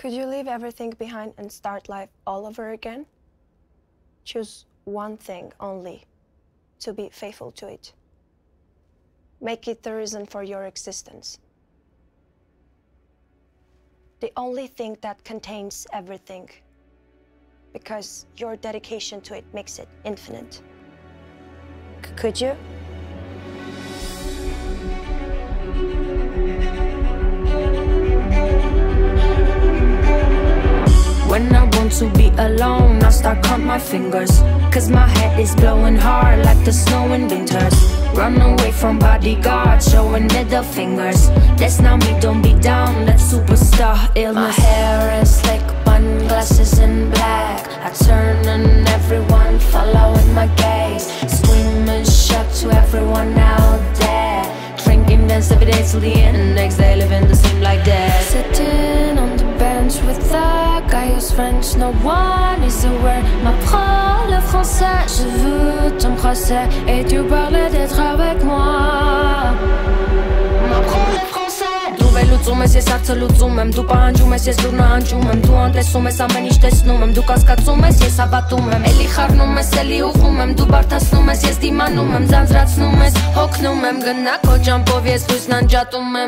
Could you leave everything behind and start life all over again? Choose one thing only, to be faithful to it. Make it the reason for your existence. The only thing that contains everything, because your dedication to it makes it infinite. Could you? When I want to be alone, I start count my fingers, cause my head is blowing hard like the snow in winters. Run away from bodyguards, showing middle fingers. That's not me, don't be down, that's superstar illness. My hair is slick, bun, glasses in black. I turn and everyone following my gaze. Scream and shout to everyone out there. Drinking, dance every day till the end. Next day living the same like that. Sitting on the bench with the guy who's French, no one is aware. M'apprends le français, je veux ton procès et tu parles d'être avec moi. M'apprends le français. Tu vei luțume, si sa să luțume. După angiume, si sturnă angiume. Tu antlesume, sa me niște snume. Du cascațume, si sa batume. Eli harnume, se li uchume. Du bartasnume, si stimanume. Zanzracnume, hoknume. Gâna kođam povijest, znan džatume.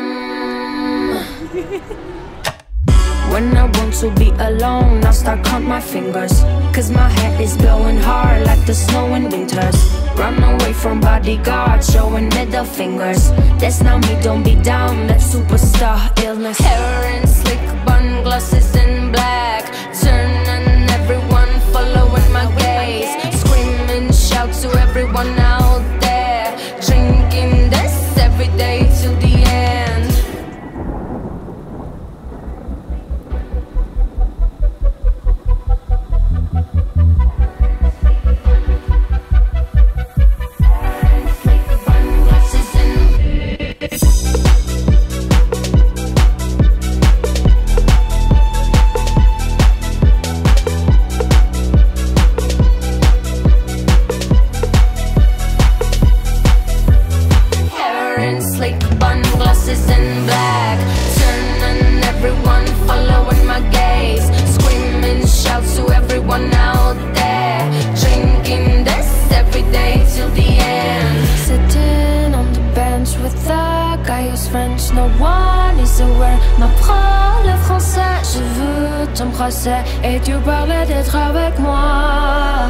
When I want to be alone, I start count my fingers, cause my head is blowing hard like the snow in winters. Run away from bodyguards, showing middle fingers. That's not me, don't be down, that's superstar illness. Hair in slick bun, glasses in black. Turn and everyone following my gaze. Scream and shout to everyone out there. Drinking this every day till the end. French, no one is aware. M'apprends le français, je veux ton procès et tu parles d'être avec moi.